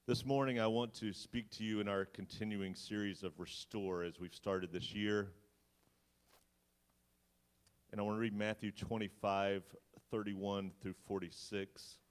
This morning, I want to speak to you in our continuing series of Restore as we've started this year. And I want to read Matthew 25, 31 through 46.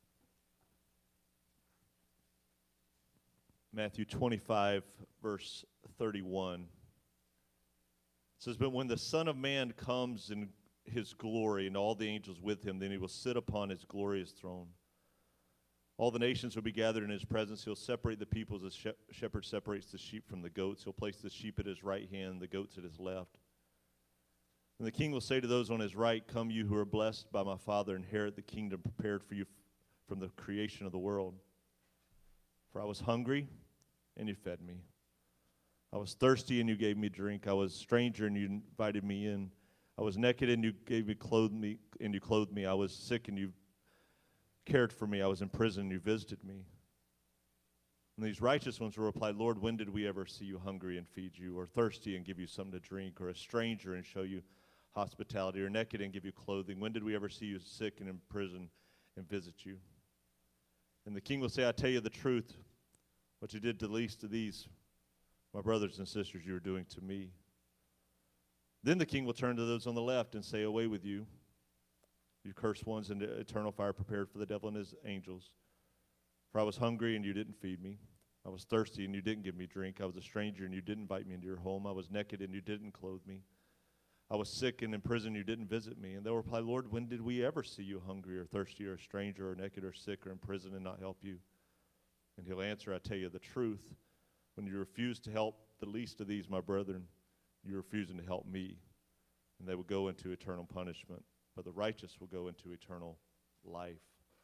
Matthew 25, verse 31. It says, "But when the Son of Man comes in his glory and all the angels with him, then he will sit upon his glorious throne. All the nations will be gathered in his presence. He'll separate the peoples as shepherd separates the sheep from the goats. He'll place the sheep at his right hand, the goats at his left. And the king will say to those on his right, 'Come, you who are blessed by my Father, inherit the kingdom prepared for you from the creation of the world. For I was hungry, and you fed me. I was thirsty, and you gave me drink. I was a stranger, and you invited me in. I was naked, and you clothed me. I was sick, and you cared for me. I was in prison, and you visited me.' And these righteous ones will reply, 'Lord, when did we ever see you hungry and feed you, or thirsty and give you something to drink, or a stranger and show you hospitality, or naked and give you clothing? When did we ever see you sick and in prison and visit you?' And the king will say, 'I tell you the truth, what you did to the least of these, my brothers and sisters, you are doing to me.' Then the king will turn to those on the left and say, 'Away with you, you cursed ones, into eternal fire prepared for the devil and his angels. For I was hungry, and you didn't feed me. I was thirsty, and you didn't give me drink. I was a stranger, and you didn't invite me into your home. I was naked, and you didn't clothe me. I was sick and in prison, you didn't visit me.' And they'll reply, 'Lord, when did we ever see you hungry or thirsty or a stranger or naked or sick or in prison and not help you?' And he'll answer, 'I tell you the truth, when you refuse to help the least of these, my brethren, you're refusing to help me.' And they will go into eternal punishment, but the righteous will go into eternal life."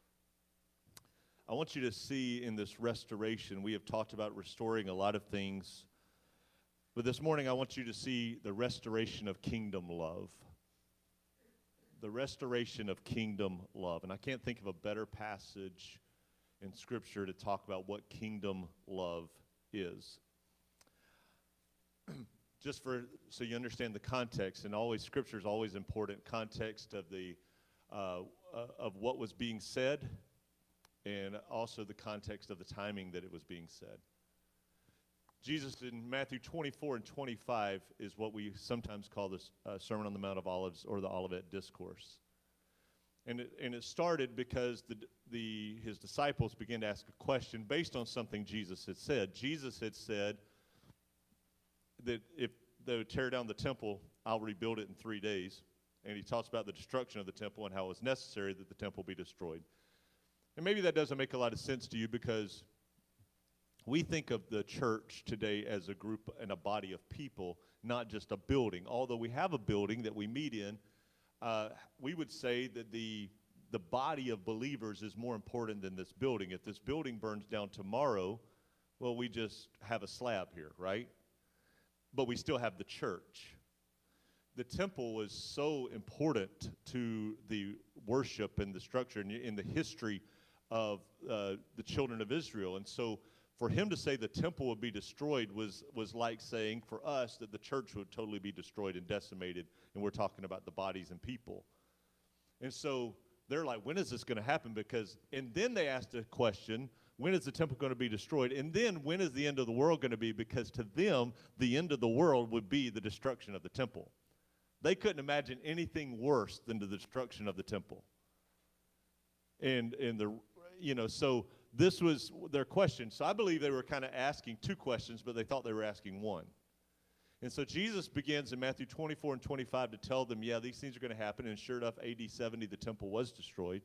I want you to see in this restoration, we have talked about restoring a lot of things, but this morning I want you to see the restoration of kingdom love. The restoration of kingdom love. And I can't think of a better passage in Scripture to talk about what kingdom love is. Just so you understand the context, and always Scripture is always important. Context of the of what was being said, and also the context of the timing that it was being said. Jesus in Matthew 24 and 25 is what we sometimes call the Sermon on the Mount of Olives, or the Olivet Discourse. And it started because his disciples began to ask a question based on something Jesus had said. Jesus had said that if they would tear down the temple, I'll rebuild it in 3 days. And he talks about the destruction of the temple and how it was necessary that the temple be destroyed. And maybe that doesn't make a lot of sense to you, because we think of the church today as a group and a body of people, not just a building. Although we have a building that we meet in, we would say that the body of believers is more important than this building. If this building burns down tomorrow, well, we just have a slab here, right? But we still have the church. The temple was so important to the worship and the structure and in the history of the children of Israel. And so for him to say the temple would be destroyed was like saying for us that the church would totally be destroyed and decimated, and we're talking about the bodies and people. And so they're like, when is this going to happen? And then they asked a question, when is the temple going to be destroyed? And then when is the end of the world going to be? Because to them, the end of the world would be the destruction of the temple. They couldn't imagine anything worse than the destruction of the temple. So this was their question. So I believe they were kind of asking two questions, but they thought they were asking one. And so Jesus begins in Matthew 24 and 25 to tell them, yeah, these things are going to happen. And sure enough, AD 70, the temple was destroyed.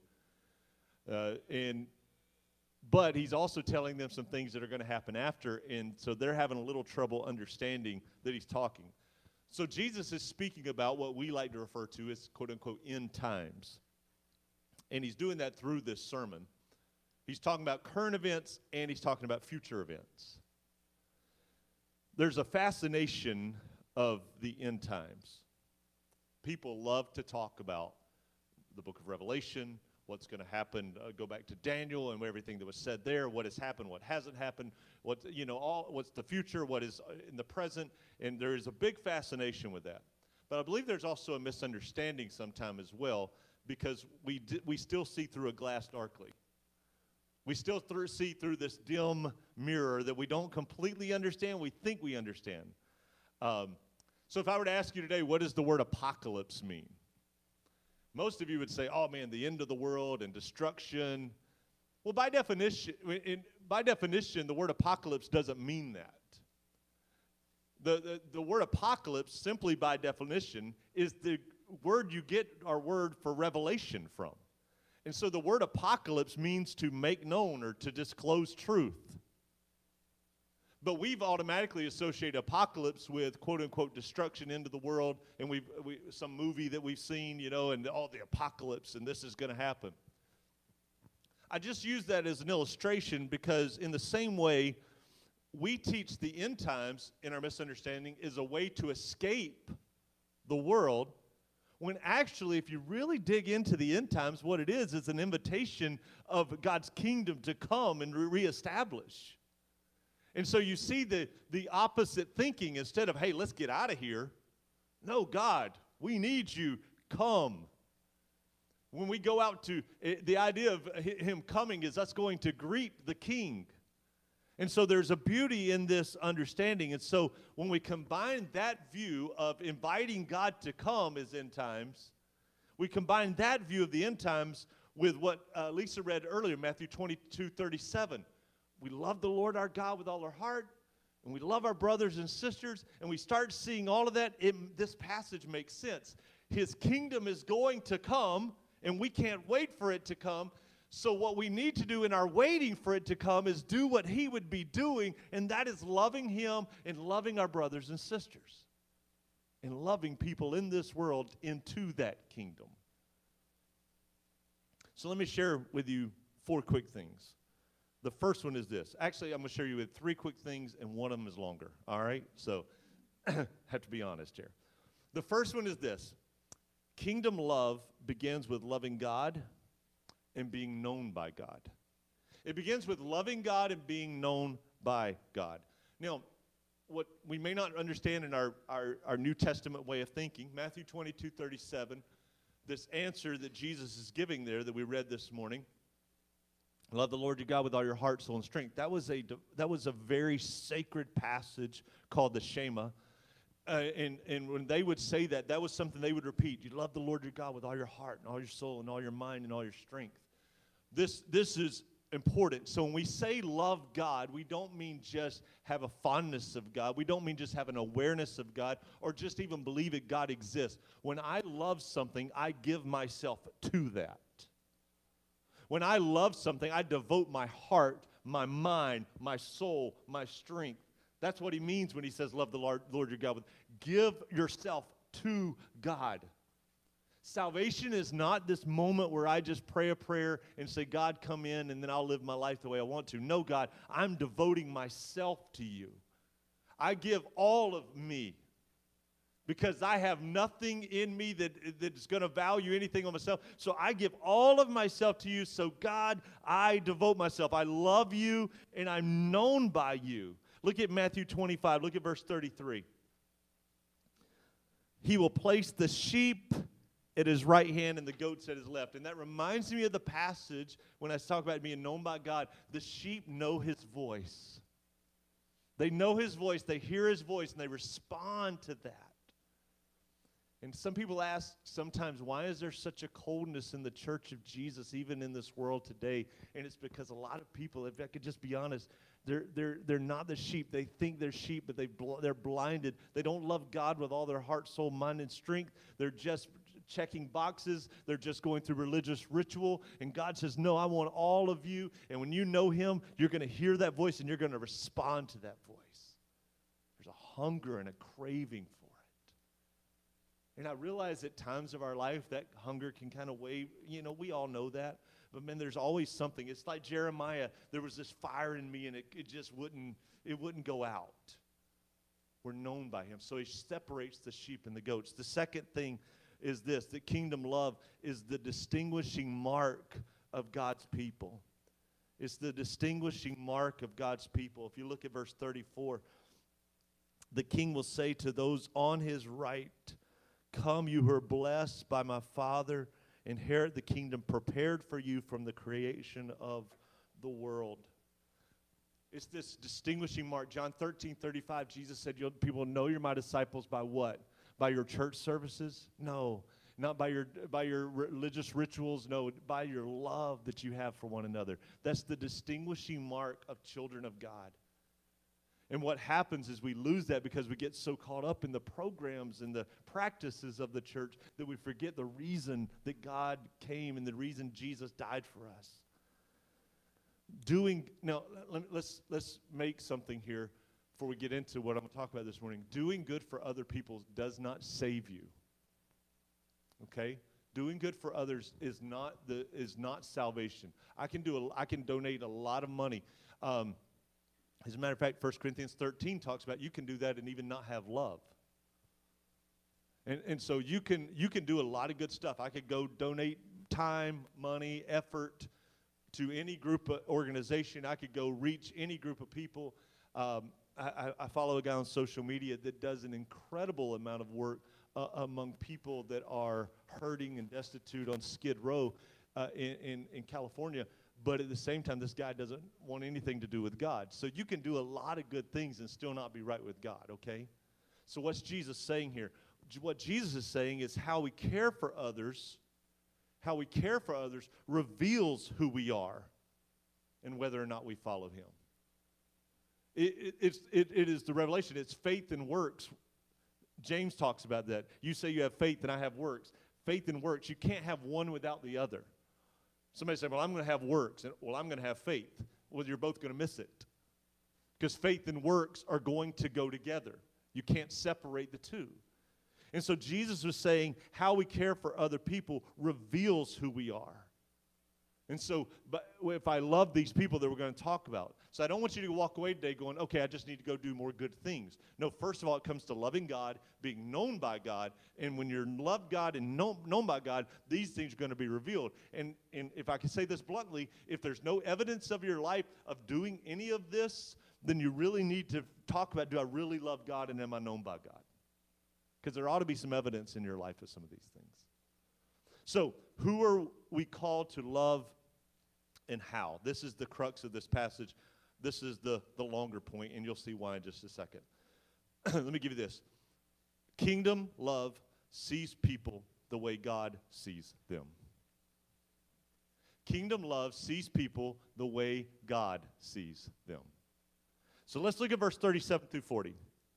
But he's also telling them some things that are going to happen after, and so they're having a little trouble understanding that he's talking. So Jesus is speaking about what we like to refer to as, quote-unquote, end times. And he's doing that through this sermon. He's talking about current events, and he's talking about future events. There's a fascination of the end times. People love to talk about the book of Revelation, what's going to happen, go back to Daniel and everything that was said there, what has happened, what hasn't happened, what's the future, what is in the present, and there is a big fascination with that. But I believe there's also a misunderstanding sometime as well, because we still see through a glass darkly. We still see through this dim mirror that we don't completely understand. We think we understand. So if I were to ask you today, what does the word apocalypse mean? Most of you would say, oh man, the end of the world and destruction. Well, by definition, the word apocalypse doesn't mean that. The word apocalypse, simply by definition, is the word you get our word for revelation from. And so the word apocalypse means to make known or to disclose truth. But we've automatically associated apocalypse with quote-unquote destruction into the world, and some movie that we've seen, and all the apocalypse, and this is going to happen. I just use that as an illustration because in the same way, we teach the end times, in our misunderstanding, is a way to escape the world, when actually, if you really dig into the end times, what it is an invitation of God's kingdom to come and reestablish. And so you see the opposite thinking. Instead of, hey, let's get out of here. No, God, we need you. Come. When we go out to, the idea of him coming is us going to greet the king. And so there's a beauty in this understanding. And so when we combine that view of inviting God to come as end times, we combine that view of the end times with what Lisa read earlier, Matthew 22:37. We love the Lord our God with all our heart, and we love our brothers and sisters, and we start seeing all of that. This passage makes sense. His kingdom is going to come, and we can't wait for it to come. So what we need to do in our waiting for it to come is do what he would be doing, and that is loving him and loving our brothers and sisters and loving people in this world into that kingdom. So let me share with you 4 quick things. The first one is this. Actually, I'm going to share you with 3 quick things, and one of them is longer, all right? So have to be honest here. The first one is this. Kingdom love begins with loving God and being known by God. It begins with loving God and being known by God. Now, what we may not understand in our New Testament way of thinking, Matthew 22:37, this answer that Jesus is giving there that we read this morning, love the Lord your God with all your heart, soul, and strength. That was a very sacred passage called the Shema. And when they would say that, that was something they would repeat. You love the Lord your God with all your heart and all your soul and all your mind and all your strength. This is important. So when we say love God, we don't mean just have a fondness of God. We don't mean just have an awareness of God or just even believe that God exists. When I love something, I give myself to that. When I love something, I devote my heart, my mind, my soul, my strength. That's what he means when he says love the Lord your God. Give yourself to God. Salvation is not this moment where I just pray a prayer and say, God, come in, and then I'll live my life the way I want to. No, God, I'm devoting myself to you. I give all of me because I have nothing in me that's going to value anything on myself. So I give all of myself to you. So, God, I devote myself. I love you, and I'm known by you. Look at Matthew 25. Look at verse 33. He will place the sheep at his right hand and the goats at his left. And that reminds me of the passage when I talk about being known by God. The sheep know his voice. They know his voice, they hear his voice, and they respond to that. And some people ask sometimes, why is there such a coldness in the church of Jesus, even in this world today? And it's because a lot of people, if I could just be honest, they're not the sheep. They think they're sheep, but they're blinded. They don't love God with all their heart, soul, mind, and strength. They're just checking boxes. They're just going through religious ritual. And God says, no, I want all of you. And when you know him, you're going to hear that voice and you're going to respond to that voice. There's a hunger and a craving for it. And I realize at times of our life that hunger can kind of weigh, we all know that. But man, there's always something. It's like Jeremiah. There was this fire in me and it just wouldn't go out. We're known by him. So he separates the sheep and the goats. The second thing is this, that kingdom love is the distinguishing mark of God's people. It's the distinguishing mark of God's people. If you look at verse 34, the king will say to those on his right, come, you who are blessed by my Father, inherit the kingdom prepared for you from the creation of the world. It's this distinguishing mark. John 13:35, Jesus said, people know you're my disciples by what? By your church services? No. Not by your religious rituals. No, by your love that you have for one another. That's the distinguishing mark of children of God. And what happens is we lose that because we get so caught up in the programs and the practices of the church that we forget the reason that God came and the reason Jesus died for us. Let's make something here before we get into what I'm going to talk about this morning. Doing good for other people does not save you. Okay? Doing good for others is not salvation. I can donate a lot of money. As a matter of fact, 1 Corinthians 13 talks about you can do that and even not have love. And so you can do a lot of good stuff. I could go donate time, money, effort to any group of organization. I could go reach any group of people. I follow a guy on social media that does an incredible amount of work among people that are hurting and destitute on Skid Row in California. But at the same time, this guy doesn't want anything to do with God. So you can do a lot of good things and still not be right with God, okay? So what's Jesus saying here? What Jesus is saying is how we care for others, reveals who we are and whether or not we follow him. It is the revelation. It's faith and works. James talks about that. You say you have faith and I have works. Faith and works, you can't have one without the other. Somebody said, well, I'm going to have works. And, well, I'm going to have faith. Well, you're both going to miss it. Because faith and works are going to go together. You can't separate the two. And so Jesus was saying how we care for other people reveals who we are. And so, but if I love these people that we're going to talk about, so I don't want you to walk away today going, okay, I just need to go do more good things. No, first of all, it comes to loving God, being known by God, and when you're loved God and known by God, these things are going to be revealed. And if I can say this bluntly, if there's no evidence of your life of doing any of this, then you really need to talk about, do I really love God and am I known by God? Because there ought to be some evidence in your life of some of these things. So, who are we called to love and how? This is the crux of this passage. This is the longer point, and you'll see why in just a second. Let me give you this. Kingdom love sees people the way God sees them. Kingdom love sees people the way God sees them. So let's look at verse 37 through 40.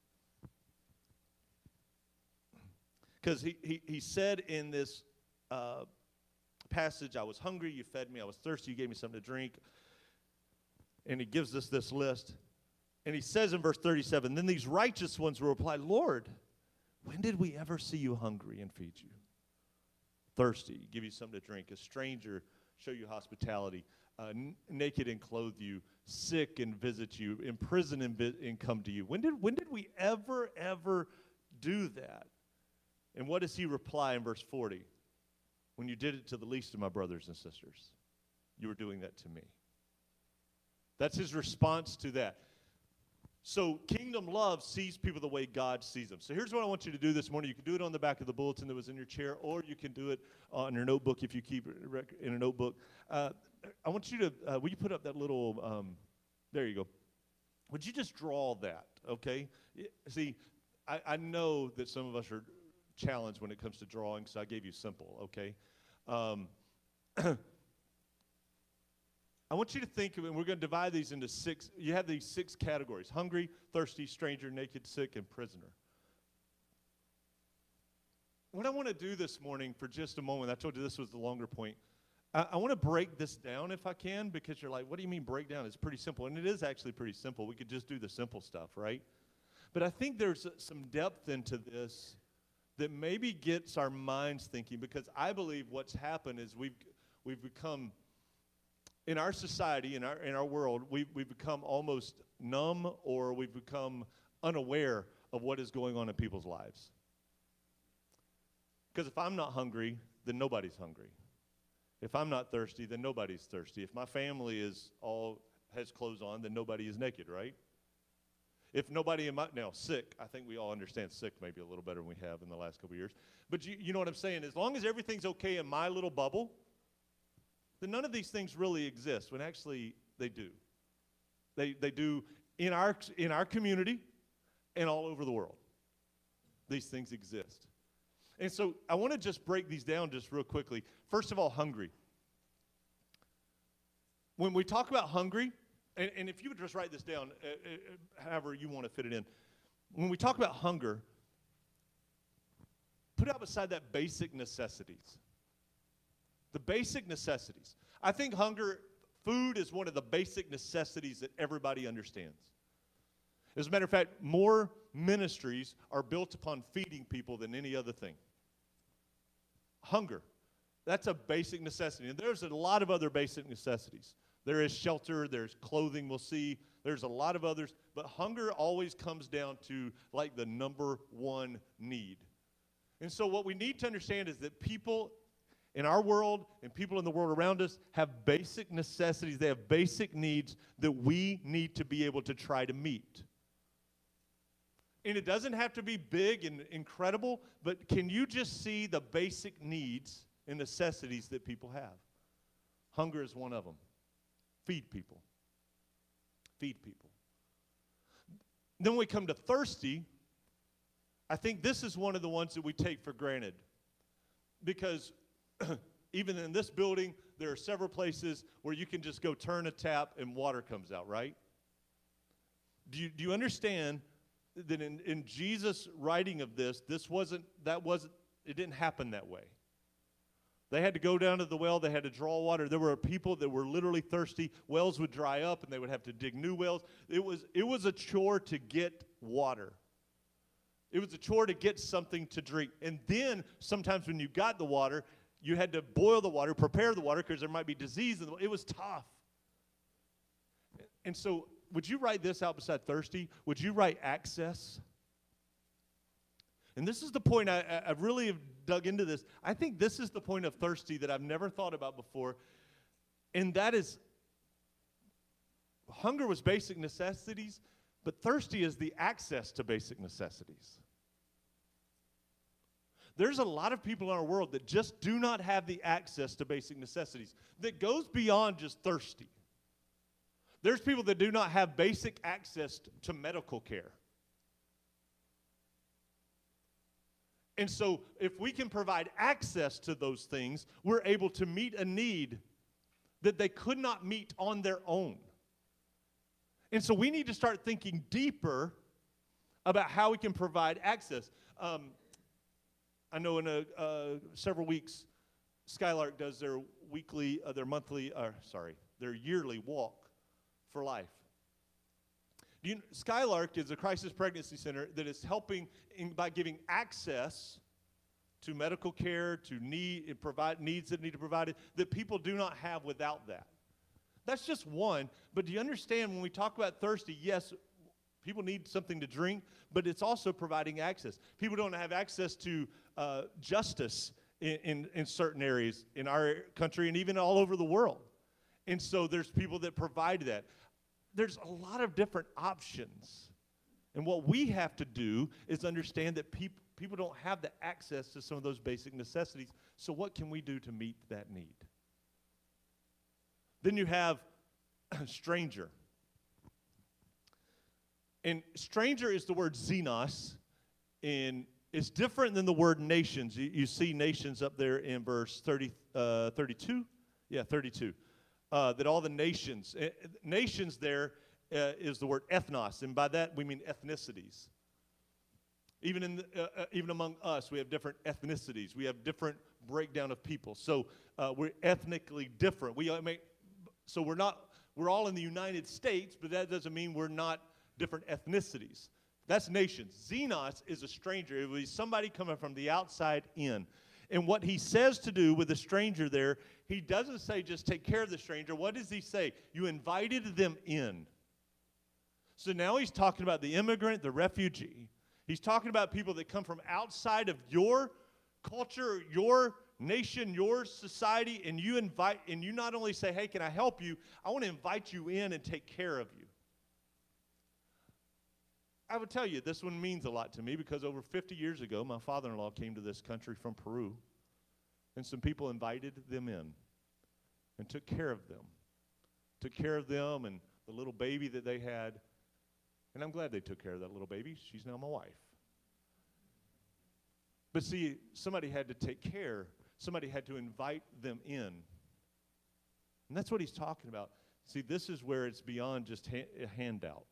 Because he said in this passage, I was hungry, you fed me, I was thirsty, you gave me something to drink. And he gives us this list. And he says in verse 37, then these righteous ones will reply, Lord, when did we ever see you hungry and feed you? Thirsty, give you something to drink. A stranger, show you hospitality. Naked and clothe you. Sick and visit you. In prison and come to you. When did we ever do that? And what does he reply in verse 40? When you did it to the least of my brothers and sisters, you were doing that to me. That's his response to that. So kingdom love sees people the way God sees them. So here's what I want you to do this morning. You can do it on the back of the bulletin that was in your chair, or you can do it on your notebook if you keep it in a notebook. I want you to, will you put up that little, there you go. Would you just draw that, okay? See, I know that some of us are challenged when it comes to drawing, so I gave you simple, okay? I want you to think of it, and we're going to divide these into 6. You have these 6 categories: hungry, thirsty, stranger, naked, sick, and prisoner. What I want to do this morning for just a moment, I told you this was the longer point. I want to break this down if I can, because you're like, what do you mean break down? It's pretty simple, and it is actually pretty simple. We could just do the simple stuff, right? But I think there's some depth into this that maybe gets our minds thinking, because I believe what's happened is we've become, in our society, in our world, we've become almost numb, or we've become unaware of what is going on in people's lives. Because if I'm not hungry, then nobody's hungry. If I'm not thirsty, then nobody's thirsty. If my family has clothes on, then nobody is naked, right? If nobody now sick, I think we all understand sick maybe a little better than we have in the last couple of years. But you know what I'm saying? As long as everything's okay in my little bubble, then none of these things really exist, when actually They do. They do in our community and all over the world. These things exist. And so I want to just break these down just real quickly. First of all, hungry. When we talk about hungry, and if you would just write this down, however you want to fit it in. When we talk about hunger, put out beside that basic necessities. The basic necessities. I think food is one of the basic necessities that everybody understands. As a matter of fact, more ministries are built upon feeding people than any other thing. Hunger, that's a basic necessity. And there's a lot of other basic necessities. There is shelter, there's clothing, we'll see. There's a lot of others. But hunger always comes down to like the number one need. And so what we need to understand is that people in our world and people in the world around us have basic necessities. They have basic needs that we need to be able to try to meet. And it doesn't have to be big and incredible, but can you just see the basic needs and necessities that people have? Hunger is one of them. Feed people. Feed people. Then we come to thirsty. I think this is one of the ones that we take for granted. Because even in this building, there are several places where you can just go turn a tap and water comes out, right? Do you understand that in Jesus' writing of this, it didn't happen that way. They had to go down to the well. They had to draw water. There were people that were literally thirsty. Wells would dry up, and they would have to dig new wells. It was a chore to get water. It was a chore to get something to drink. And then sometimes when you got the water, you had to boil the water, prepare the water, because there might be disease in the water. It was tough. And so would you write this out beside thirsty? Would you write access? And this is the point I really have dug into this. I think this is the point of thirsty that I've never thought about before. And that is, hunger was basic necessities, but thirsty is the access to basic necessities. There's a lot of people in our world that just do not have the access to basic necessities that goes beyond just thirsty. There's people that do not have basic access to medical care. And so if we can provide access to those things, we're able to meet a need that they could not meet on their own. And so we need to start thinking deeper about how we can provide access. I know in several weeks, Skylark does their yearly walk for life. Skylark is a crisis pregnancy center that is helping by giving access to medical care, to provide needs that need to be provided that people do not have without that. That's just one. But do you understand when we talk about thirsty, yes, people need something to drink, but it's also providing access. People don't have access to justice in certain areas in our country and even all over the world. And so there's people that provide that. There's a lot of different options. And what we have to do is understand that people don't have the access to some of those basic necessities. So what can we do to meet that need? Then you have stranger. And stranger is the word xenos, and it's different than the word nations. You see nations up there in verse 32? Yeah, 32. That all the nations there is the word ethnos, and by that we mean ethnicities. Even among us, we have different ethnicities. We have different breakdown of people. So we're ethnically different. We're all in the United States, but that doesn't mean we're not different ethnicities. That's nations. Xenos is a stranger. It was somebody coming from the outside in. And what he says to do with the stranger there, he doesn't say just take care of the stranger. What does he say? You invited them in. So now he's talking about the immigrant, the refugee. He's talking about people that come from outside of your culture, your nation, your society, and you not only say, hey, can I help you? I want to invite you in and take care of you. I would tell you, this one means a lot to me because over 50 years ago, my father-in-law came to this country from Peru, and some people invited them in and took care of them, took care of them and the little baby that they had. And I'm glad they took care of that little baby. She's now my wife. But see, somebody had to take care. Somebody had to invite them in. And that's what he's talking about. See, this is where it's beyond just a handout.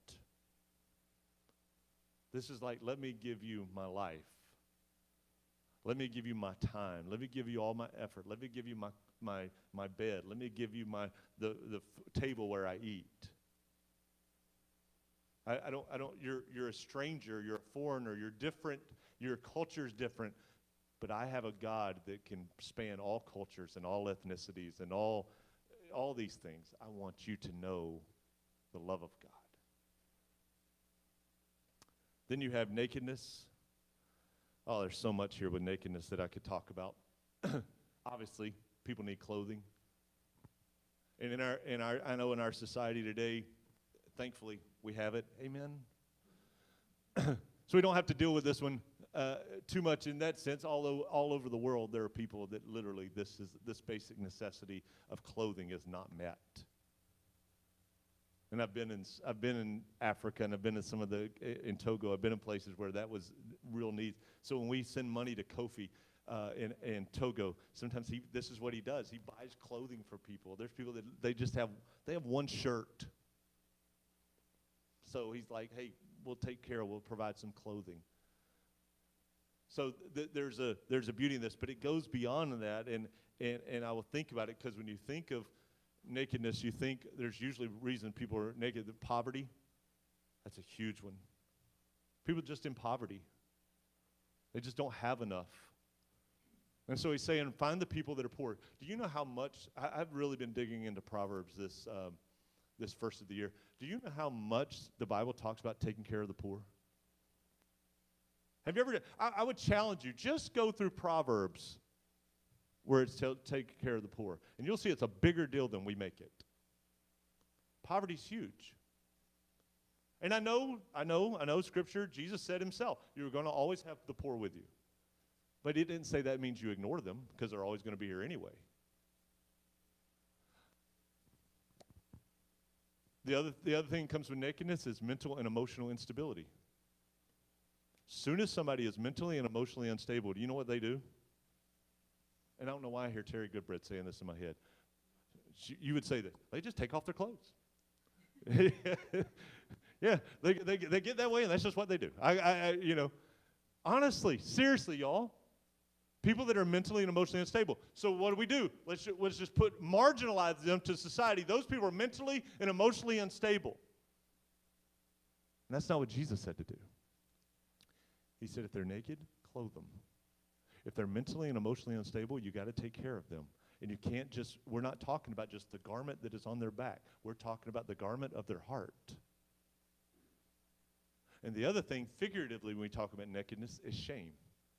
This is like, let me give you my life. Let me give you my time. Let me give you all my effort. Let me give you my bed. Let me give you the table where I eat. I don't, you're a stranger, you're a foreigner, you're different, your culture's different, but I have a God that can span all cultures and all ethnicities and all these things. I want you to know the love of God. Then you have nakedness. Oh, there's so much here with nakedness that I could talk about. Obviously, people need clothing. And I know in our society today, thankfully, we have it. Amen. So we don't have to deal with this one too much in that sense, although all over the world there are people that literally this basic necessity of clothing is not met. And I've been in Africa, and I've been in Togo. I've been in places where that was real need. So when we send money to Kofi in Togo, sometimes this is what he does. He buys clothing for people. There's people that they have one shirt. So he's like, hey, we'll provide some clothing. So there's a beauty in this, but it goes beyond that, and I will think about it, because when you think of nakedness, you think there's usually a reason people are naked. Poverty, that's a huge one. People just in poverty. They just don't have enough. And so he's saying, find the people that are poor. Do you know how much, I've really been digging into Proverbs this first of the year. Do you know how much the Bible talks about taking care of the poor? Have you ever, I would challenge you, just go through Proverbs where it's take care of the poor. And you'll see it's a bigger deal than we make it. Poverty's huge. And I know Scripture, Jesus said himself, you're going to always have the poor with you. But he didn't say that means you ignore them, because they're always going to be here anyway. The other thing that comes with nakedness is mental and emotional instability. Soon as somebody is mentally and emotionally unstable, do you know what they do? And I don't know why I hear Terry Goodbread saying this in my head. You would say that. They just take off their clothes. Yeah, they get that way, and that's just what they do. Honestly, seriously, y'all. People that are mentally and emotionally unstable. So what do? Let's just marginalize them to society. Those people are mentally and emotionally unstable. And that's not what Jesus said to do. He said if they're naked, clothe them. If they're mentally and emotionally unstable, you got to take care of them. And you can't we're not talking about just the garment that is on their back. We're talking about the garment of their heart. And the other thing, figuratively, when we talk about nakedness, is shame.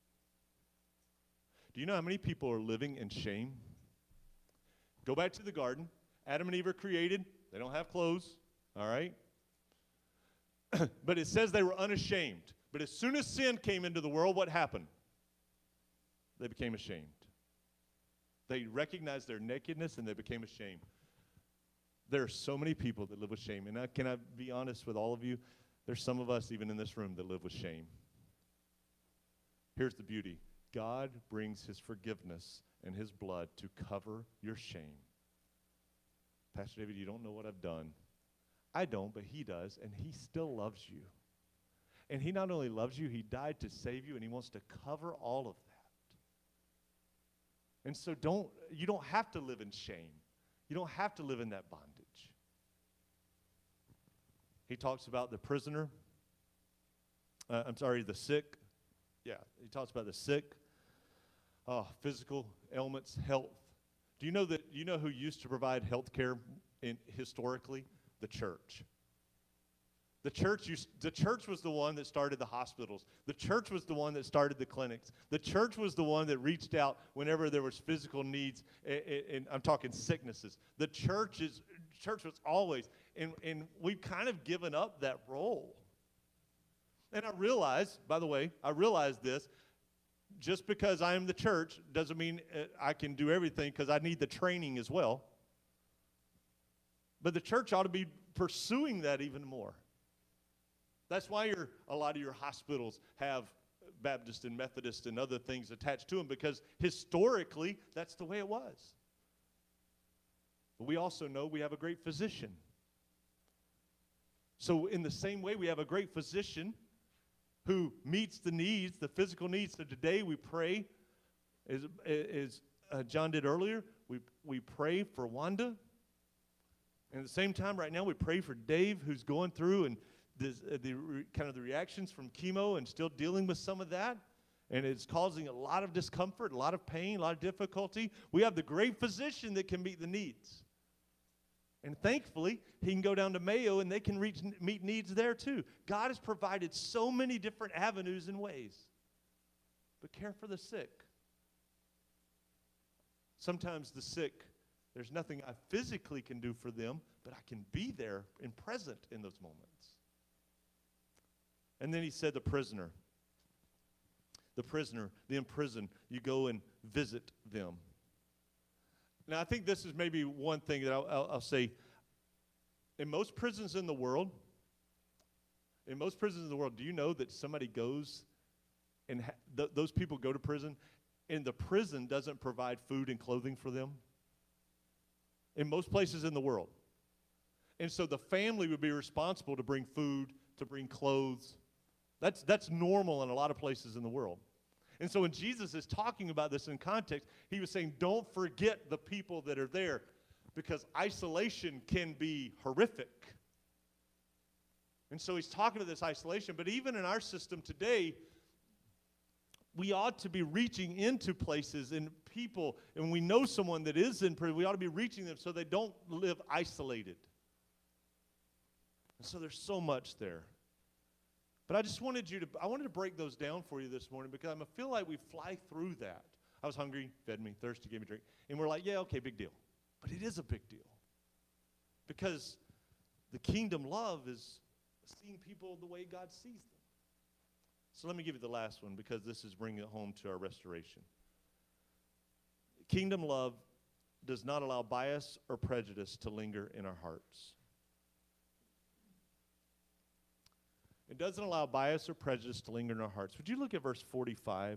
Do you know how many people are living in shame? Go back to the garden. Adam and Eve are created. They don't have clothes, all right? But it says they were unashamed. But as soon as sin came into the world, what happened? They became ashamed. They recognized their nakedness, and they became ashamed. There are so many people that live with shame. And can I be honest with all of you? There's some of us, even in this room, that live with shame. Here's the beauty. God brings his forgiveness and his blood to cover your shame. Pastor David, you don't know what I've done. I don't, but he does, and he still loves you. And he not only loves you, he died to save you, and he wants to cover all of that. And so you don't have to live in shame. You don't have to live in that bondage. He talks about the prisoner. The sick. Yeah, he talks about the sick, physical ailments, health. Do you know who used to provide health care historically? The church. The church was the one that started the hospitals. The church was the one that started the clinics. The church was the one that reached out whenever there was physical needs, and I'm talking sicknesses. The church was always, and we've kind of given up that role. And I realize this, just because I am the church doesn't mean I can do everything, because I need the training as well. But the church ought to be pursuing that even more. That's why a lot of your hospitals have Baptist and Methodist and other things attached to them, because historically, that's the way it was. But we also know we have a great physician. So in the same way, we have a great physician who meets the needs, the physical needs. So today we pray, as John did earlier, we pray for Wanda. And at the same time, right now, we pray for Dave, who's going through and the reactions from chemo and still dealing with some of that. And it's causing a lot of discomfort, a lot of pain, a lot of difficulty. We have the great physician that can meet the needs. And thankfully, he can go down to Mayo and they can meet needs there too. God has provided so many different avenues and ways. But care for the sick. Sometimes the sick, there's nothing I physically can do for them, but I can be there and present in those moments. And then he said the prisoner, the imprisoned, you go and visit them. Now, I think this is maybe one thing that I'll say. In most prisons in the world, do you know that somebody goes and those people go to prison, and the prison doesn't provide food and clothing for them? In most places in the world. And so the family would be responsible to bring food, to bring clothes. That's normal in a lot of places in the world. And so when Jesus is talking about this in context, he was saying, don't forget the people that are there, because isolation can be horrific. And so he's talking to this isolation. But even in our system today, we ought to be reaching into places and people, and we know someone that is in prison, we ought to be reaching them so they don't live isolated. And so there's so much there. But I wanted to break those down for you this morning, because I feel like we fly through that. I was hungry, fed me, thirsty, gave me a drink. And we're like, yeah, okay, big deal. But it is a big deal. Because the kingdom love is seeing people the way God sees them. So let me give you the last one, because this is bringing it home to our restoration. Kingdom love does not allow bias or prejudice to linger in our hearts. It doesn't allow bias or prejudice to linger in our hearts. Would you look at verse 45?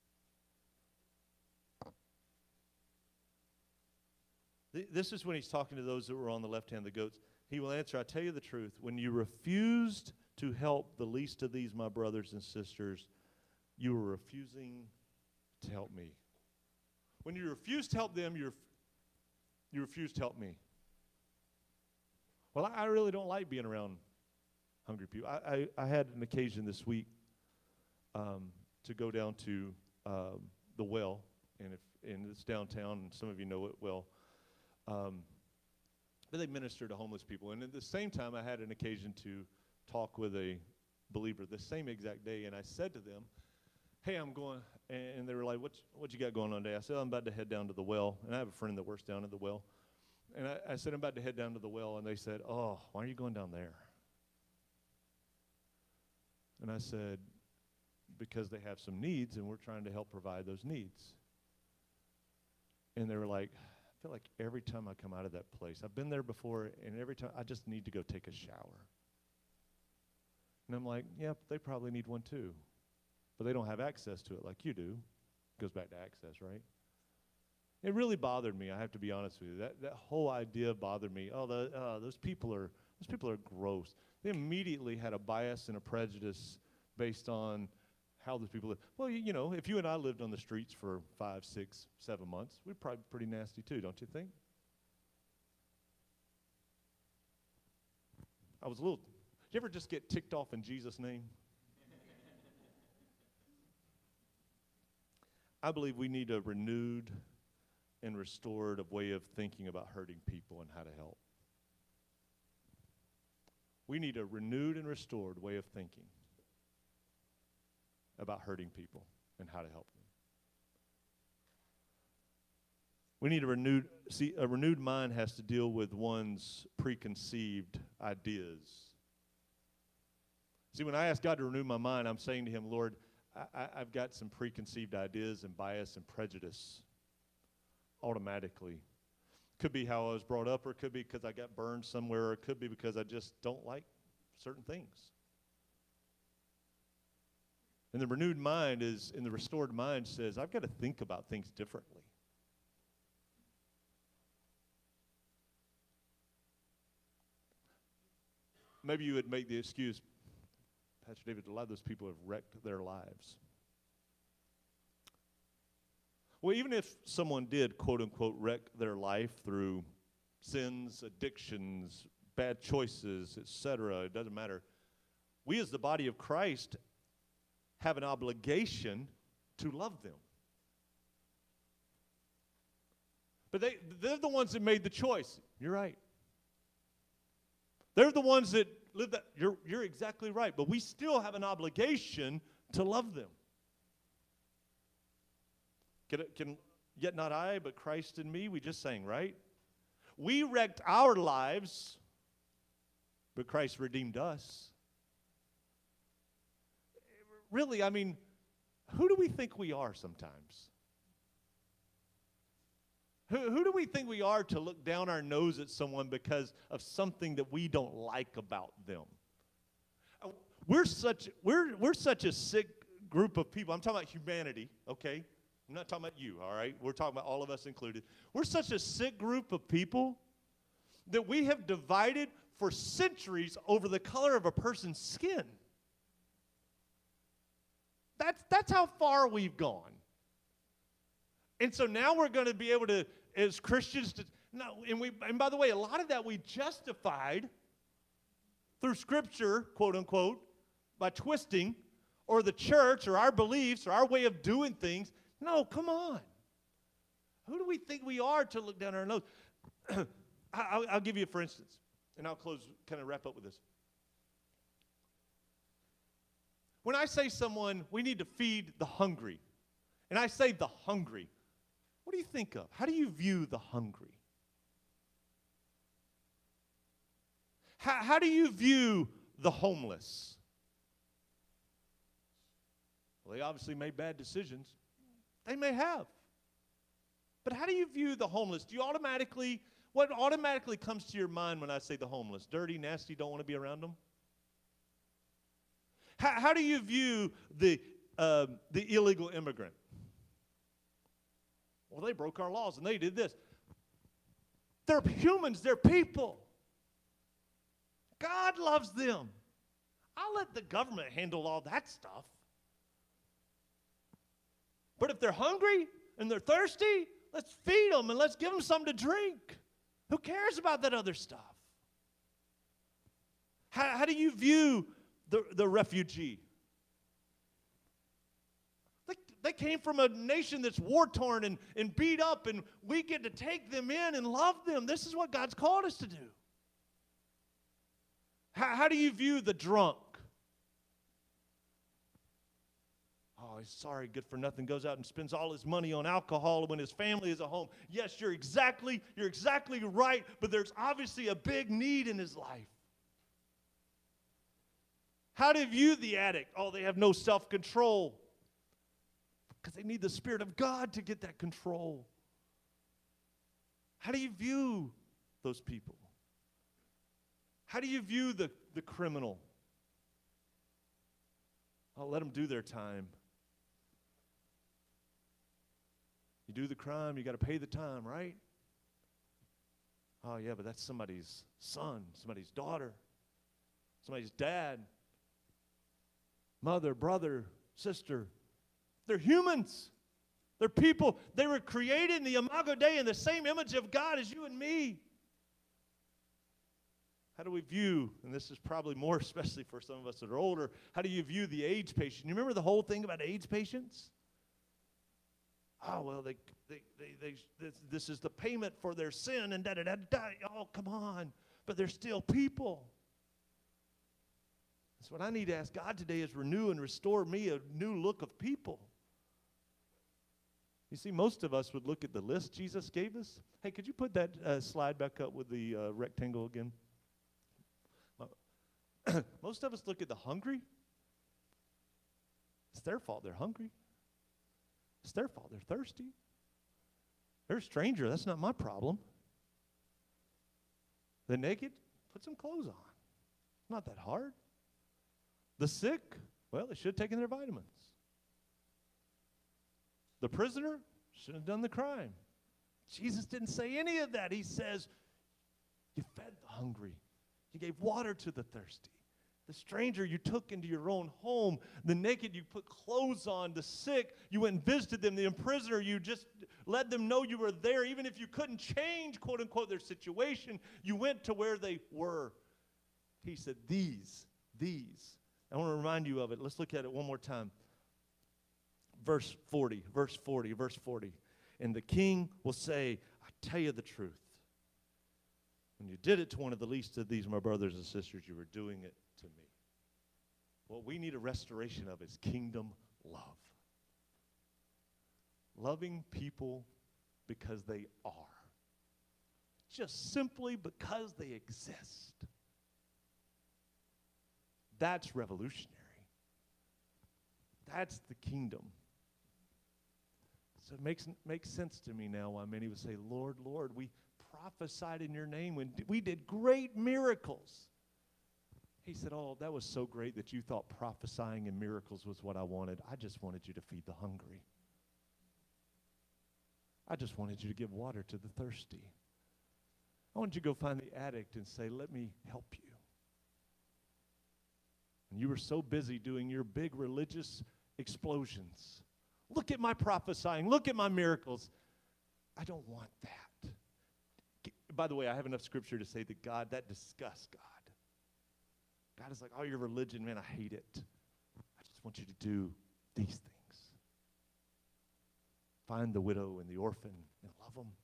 This is when he's talking to those that were on the left hand of the goats. He will answer, I tell you the truth, when you refused to help the least of these, my brothers and sisters, you were refusing to help me. When you refuse to help them, you refuse to help me. Well, I really don't like being around hungry people. I had an occasion this week to go down to the well, and it's downtown, and some of you know it well. But they minister to homeless people. And at the same time, I had an occasion to talk with a believer the same exact day, and I said to them, hey, I'm going, and they were like, what you got going on today? I said, I'm about to head down to the well, and I have a friend that works down at the well. And I said, I'm about to head down to the well, and they said, oh, why are you going down there? And I said, because they have some needs, and we're trying to help provide those needs. And they were like, I feel like every time I come out of that place, I've been there before, and every time I just need to go take a shower. And I'm like, yeah, they probably need one too. But they don't have access to it like you do. Goes back to access, right? It really bothered me, I have to be honest with you. That whole idea bothered me. Those people are gross. They immediately had a bias and a prejudice based on how those people live. Well, you know, if you and I lived on the streets for 5, 6, 7 months, we'd probably be pretty nasty too, don't you think? Did you ever just get ticked off in Jesus' name? I believe we need a renewed and restored way of thinking about hurting people and how to help. We need a renewed and restored way of thinking about hurting people and how to help them. We need a renewed mind has to deal with one's preconceived ideas. See, when I ask God to renew my mind, I'm saying to him, Lord, I've got some preconceived ideas and bias and prejudice automatically. Could be how I was brought up, or it could be because I got burned somewhere, or it could be because I just don't like certain things. And the renewed mind and the restored mind says, I've got to think about things differently. Maybe you would make the excuse, Pastor David, a lot of those people have wrecked their lives. Well, even if someone did, quote unquote, wreck their life through sins, addictions, bad choices, etc., it doesn't matter. We as the body of Christ have an obligation to love them. But they're the ones that made the choice. You're right. They're the ones that live that. You're exactly right. But we still have an obligation to love them. Can yet not I, but Christ in me? We just sang, right? We wrecked our lives, but Christ redeemed us. Really, I mean, who do we think we are sometimes? Who do we think we are to look down our nose at someone because of something that we don't like about them? We're such a sick group of people. I'm talking about humanity, okay? I'm not talking about you, all right? We're talking about all of us included. We're such a sick group of people that we have divided for centuries over the color of a person's skin. That's how far we've gone. And so now we're going to be able to, as Christians, and by the way, a lot of that we justified through Scripture, quote unquote, by twisting, or the church, or our beliefs, or our way of doing things. No, come on. Who do we think we are to look down our nose? I'll give you, for instance, and I'll close, kind of wrap up with this. When I say someone, we need to feed the hungry, and I say the hungry, what do you think of? How do you view the hungry? How do you view the homeless? Well, they obviously made bad decisions. They may have. But how do you view the homeless? What automatically comes to your mind when I say the homeless? Dirty, nasty, don't want to be around them? How do you view the illegal immigrant? Well, they broke our laws and they did this. They're humans. They're people. God loves them. I'll let the government handle all that stuff. But if they're hungry and they're thirsty, let's feed them and let's give them something to drink. Who cares about that other stuff? How do you view the refugee? They came from a nation that's war-torn and beat up, and we get to take them in and love them. This is what God's called us to do. How do you view the drunk? Oh, he's sorry, good for nothing, goes out and spends all his money on alcohol when his family is at home. Yes, you're exactly right, but there's obviously a big need in his life. How do you view the addict? Oh, they have no self-control because they need the Spirit of God to get that control. How do you view those people? How do you view the criminal? I'll let them do their time. You do the crime, you got to pay the time, right? Oh, yeah, but that's somebody's son, somebody's daughter, somebody's dad, mother, brother, sister. They're humans. They're people. They were created in the Imago Dei in the same image of God as you and me. How do we view, and this is probably more especially for some of us that are older, how do you view the AIDS patient? You remember the whole thing about AIDS patients? Oh, well, this is the payment for their sin and da-da-da-da. Oh, come on. But they're still people. So what I need to ask God today is renew and restore me a new look of people. You see, most of us would look at the list Jesus gave us. Hey, could you put that slide back up with the rectangle again? Most of us look at the hungry. It's their fault they're hungry. It's their fault they're thirsty. They're a stranger. That's not my problem. The naked, put some clothes on. It's not that hard. The sick, well, they should have taken their vitamins. The prisoner should have done the crime. Jesus didn't say any of that. He says, you fed the hungry. You gave water to the thirsty. The stranger you took into your own home. The naked you put clothes on. The sick you went and visited them. The prisoner you just let them know you were there. Even if you couldn't change, quote unquote, their situation, you went to where they were. He said, these. I want to remind you of it. Let's look at it one more time. Verse 40. And the king will say, I tell you the truth. When you did it to one of the least of these, my brothers and sisters, you were doing it to me. What we need a restoration of is kingdom love. Loving people because they are. Just simply because they exist. That's revolutionary. That's the kingdom. So it makes sense to me now why many would say, Lord, Lord, we prophesied in your name when we did great miracles. He said, oh, that was so great that you thought prophesying and miracles was what I wanted. I just wanted you to feed the hungry. I just wanted you to give water to the thirsty. I wanted you to go find the addict and say, let me help you. And you were so busy doing your big religious explosions. Look at my prophesying. Look at my miracles. I don't want that. By the way, I have enough scripture to say that God, that disgusts God. God is like, oh, your religion, man, I hate it. I just want you to do these things. Find the widow and the orphan and love them.